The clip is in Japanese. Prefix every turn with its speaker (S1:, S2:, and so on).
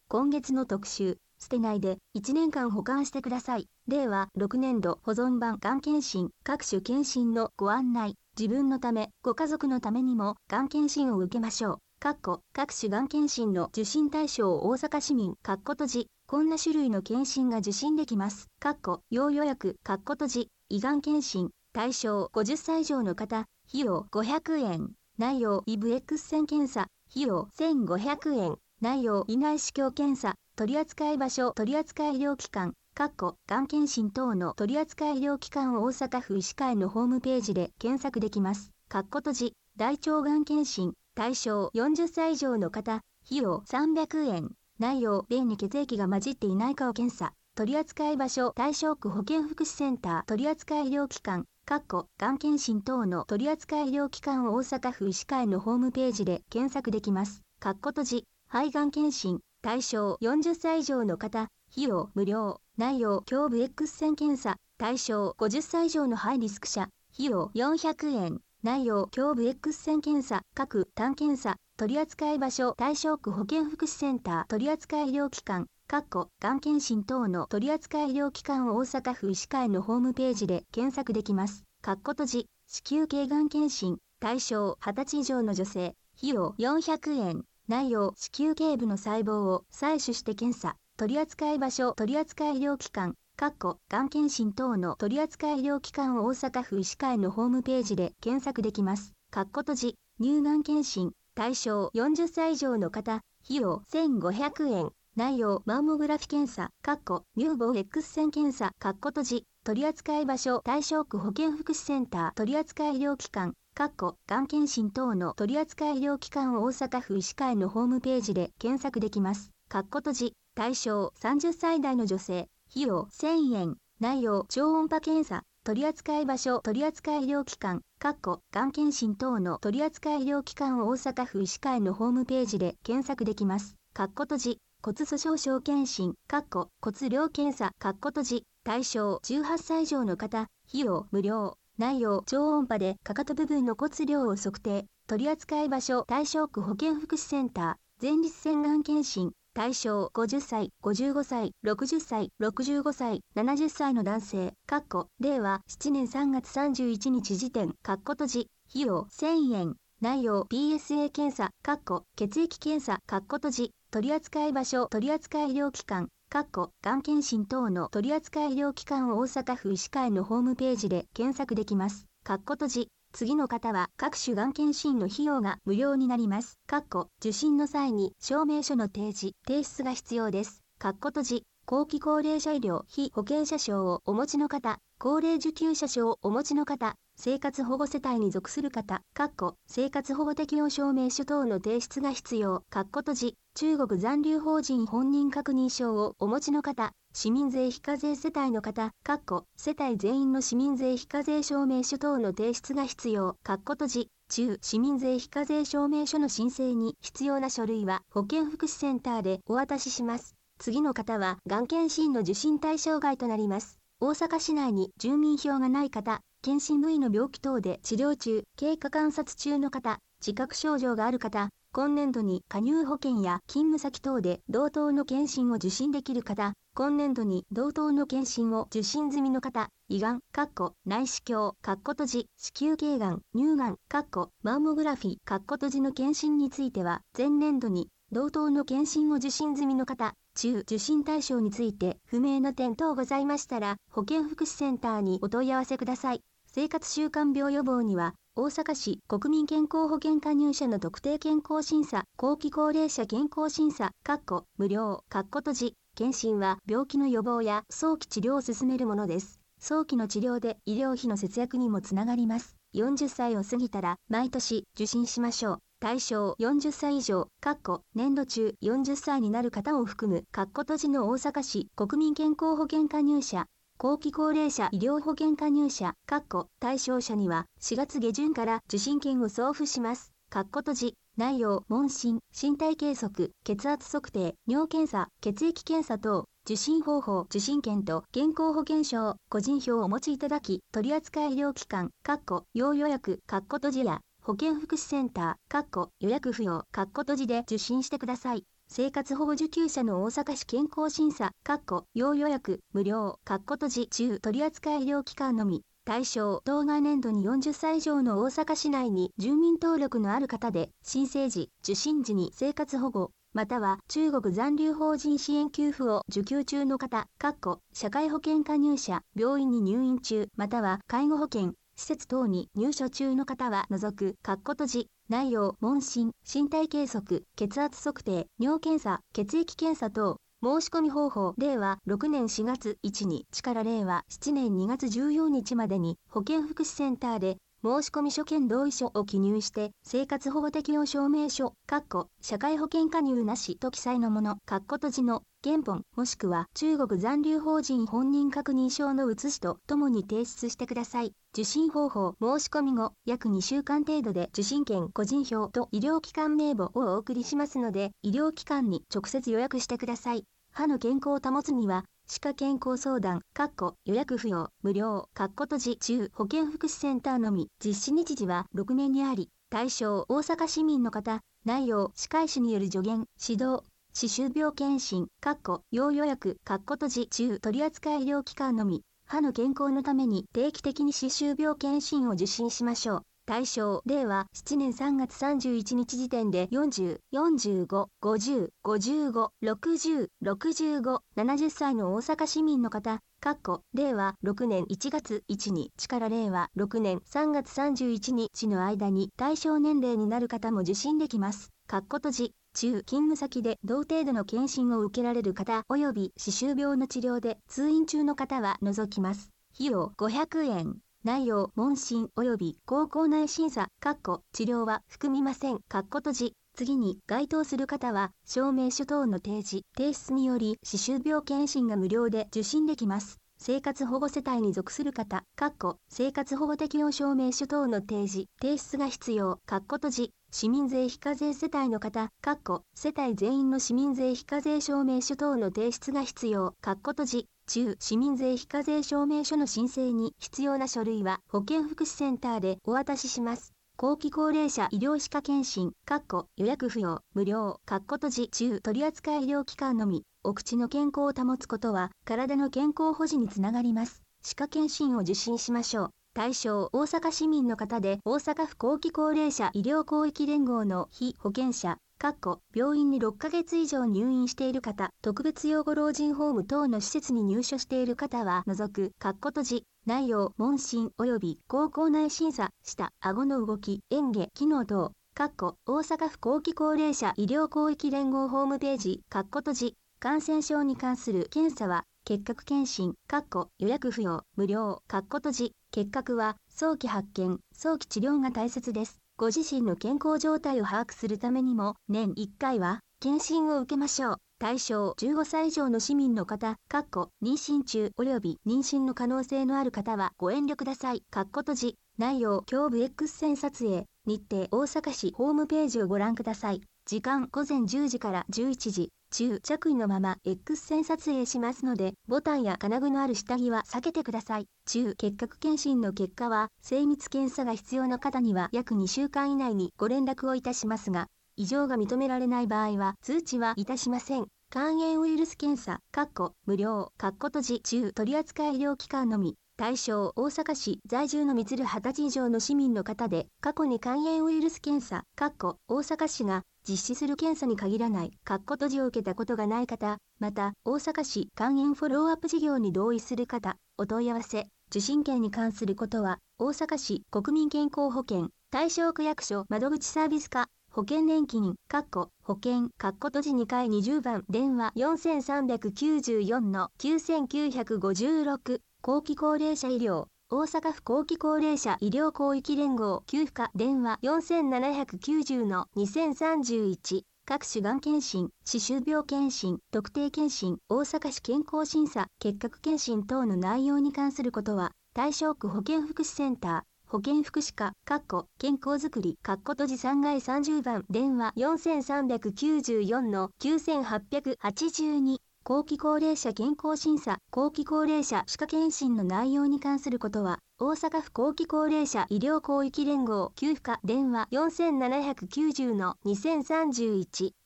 S1: 今月の特集、捨てないで1年間保管してください。令和6年度保存版がん検診、各種検診のご案内。自分のため、ご家族のためにも、がん検診を受けましょう。各種がん検診の受診対象大阪市民、閉じ、こんな種類の検診が受診できます。要予約、閉じ、胃がん検診、対象50歳以上の方、費用500円。内容、イブ X 線検査、費用1500円。内容、胃内視鏡検査、取扱場所、取扱医療機関、がん検診等の取扱医療機関を大阪府医師会のホームページで検索できます。閉じ、大腸がん検診、対象40歳以上の方、費用300円。内容、便に血液が混じっていないかを検査。取扱場所、対象区保健福祉センター取扱医療機関、がん検診等の取扱医療機関を大阪府医師会のホームページで検索できます。閉じ、肺がん検診、対象40歳以上の方、費用無料。内容、胸部 X 線検査、対象50歳以上のハイリスク者、費用400円。内容、胸部 X 線検査、単検査、取扱場所、対象区保健福祉センター取扱医療機関、がん検診等の取扱医療機関を大阪府医師会のホームページで検索できます。閉じ、子宮頸がん検診、対象20歳以上の女性、費用400円。内容、子宮頸部の細胞を採取して検査、取扱場所、取扱医療機関、がん検診等の取扱医療機関を大阪府医師会のホームページで検索できます。閉じ、乳がん検診、対象40歳以上の方、費用1500円。内容、マンモグラフィ検査、乳房 X 線検査、閉じ、取扱場所、対象区保健福祉センター取扱医療機関、がん検診等の取扱医療機関を大阪府医師会のホームページで検索できます。閉じ、対象30歳代の女性、費用1000円。内容、超音波検査、取扱場所、取扱医療機関、がん検診等の取扱医療機関を大阪府医師会のホームページで検索できます。閉じ、骨粗鬆症検診、骨量検査、閉じ、対象18歳以上の方、費用無料。内容、超音波でかかと部分の骨量を測定、取扱場所、対象区保健福祉センター、前立腺がん検診、対象50歳、55歳、60歳、65歳、70歳の男性、令和7年3月31日時点、閉じ、費用1000円。内容、PSA 検査、血液検査、閉じ、取扱場所、取扱医療機関、がん検診等の取扱医療機関を大阪府医師会のホームページで検索できます。閉じ、次の方は各種がん検診の費用が無料になります。受診の際に証明書の提出が必要です。閉じ、後期高齢者医療被保険者証をお持ちの方、高齢受給者証をお持ちの方、生活保護世帯に属する方、生活保護適用証明書等の提出が必要。閉じ、中国残留邦人本人確認証をお持ちの方、市民税非課税世帯の方、世帯全員の市民税非課税証明書等の提出が必要。閉じ、市民税非課税証明書の申請に必要な書類は保健福祉センターでお渡しします。次の方は、がん検診の受診対象外となります。大阪市内に住民票がない方、検診部位の病気等で治療中、経過観察中の方、自覚症状がある方、今年度に加入保険や勤務先等で同等の検診を受診できる方、今年度に同等の検診を受診済みの方、胃がん、内視鏡、閉じ、子宮頸がん、乳がん、マンモグラフィー、閉じの検診については、前年度に同等の検診を受診済みの方、受診対象について不明な点等ございましたら、保健福祉センターにお問い合わせください。生活習慣病予防には、大阪市国民健康保険加入者の特定健康審査、後期高齢者健康審査、無料、閉じ、検診は病気の予防や早期治療を進めるものです。早期の治療で医療費の節約にもつながります。40歳を過ぎたら毎年受診しましょう。対象40歳以上、年度中40歳になる方を含む、閉じの大阪市国民健康保険加入者、後期高齢者医療保険加入者、対象者には4月下旬から受診券を送付します。閉じ、内容、問診、身体計測、血圧測定、尿検査、血液検査等、受診方法、受診券と健康保険証、個人票をお持ちいただき、取扱医療機関、要予約、閉じや、保健福祉センター、予約不要、閉じで受診してください。 生活保護受給者の大阪市健康審査要予約無料閉じ中取扱医療機関のみ。対象当該年度に40歳以上の大阪市内に住民登録のある方で、申請時、受診時に生活保護、または中国残留邦人支援給付を受給中の方、社会保険加入者、病院に入院中、または介護保険、施設等に入所中の方は除く、閉じ、内容、問診、身体計測、血圧測定、尿検査、血液検査等、申し込み方法、令和6年4月1日から令和7年2月14日までに、保健福祉センターで、申し込み書兼同意書を記入して、生活保護適用証明書、社会保険加入なしと記載のもの、閉じの原本、もしくは中国残留邦人本人確認証の写しとともに提出してください。受診方法、申し込み後、約2週間程度で受診券、個人票と医療機関名簿をお送りしますので、医療機関に直接予約してください。歯の健康を保つには、歯科健康相談、予約不要、無料、閉じ中保健福祉センターのみ、実施日時は6年にあり、対象大阪市民の方、内容、歯科医師による助言、指導、歯周病検診、要予約、閉じ中取扱医療機関のみ、歯の健康のために定期的に歯周病検診を受診しましょう。対象、令和7年3月31日時点で40、45、50、55、60、65、70歳の大阪市民の方、令和6年1月1日から令和6年3月31日の間に対象年齢になる方も受診できます。閉じ中勤務先で同程度の検診を受けられる方及び歯周病の治療で通院中の方は除きます。費用500円。内容、問診及び口腔内審査、治療は含みません。閉じ。次に、該当する方は、証明書等の提出により、歯周病検診が無料で受診できます。生活保護世帯に属する方、生活保護適用証明書等の提出が必要。閉じ。市民税非課税世帯の方、世帯全員の市民税非課税証明書等の提出が必要。閉じ。中市民税非課税証明書の申請に必要な書類は保健福祉センターでお渡しします。後期高齢者医療歯科検診、予約不要、無料、閉じ中取扱医療機関のみ、お口の健康を保つことは体の健康保持につながります。歯科検診を受診しましょう。対象大阪市民の方で大阪府後期高齢者医療広域連合の被保険者、病院に6ヶ月以上入院している方、特別養護老人ホーム等の施設に入所している方は除く、閉じ、内容、問診及び口腔内審査、舌、顎の動き、嚥下、機能等、大阪府後期高齢者医療広域連合ホームページ、閉じ、感染症に関する検査は、結核検診、予約不要、無料、閉じ、結核は、早期発見、早期治療が大切です。ご自身の健康状態を把握するためにも、年1回は、検診を受けましょう。対象15歳以上の市民の方、妊娠中及び妊娠の可能性のある方はご遠慮ください。閉じ、内容、胸部 X 線撮影、日程大阪市ホームページをご覧ください。時間午前10時から11時。中着衣のまま X 線撮影しますので、ボタンや金具のある下着は避けてください。中結核検診の結果は、精密検査が必要な方には約2週間以内にご連絡をいたしますが、異常が認められない場合は通知はいたしません。肝炎ウイルス検査、無料、閉じ中取扱医療機関のみ。対象大阪市在住の20歳以上の市民の方で、過去に肝炎ウイルス検査、大阪市が実施する検査に限らない、閉じを受けたことがない方、また、大阪市肝炎フォローアップ事業に同意する方、お問い合わせ、受診券に関することは、大阪市国民健康保険、対象区役所窓口サービス課、保険年金、保険、閉じ2回20番、電話4394-9956、後期高齢者医療、大阪府後期高齢者医療広域連合給付課電話4790-2031各種がん検診、歯周病検診、特定検診、大阪市健康審査、結核検診等の内容に関することは、対象区保健福祉センター、保健福祉課、健康づくり、閉じ3階30番、電話4394-9882、後期高齢者健康審査、後期高齢者歯科検診の内容に関することは、大阪府後期高齢者医療広域連合給付課電話4790-2031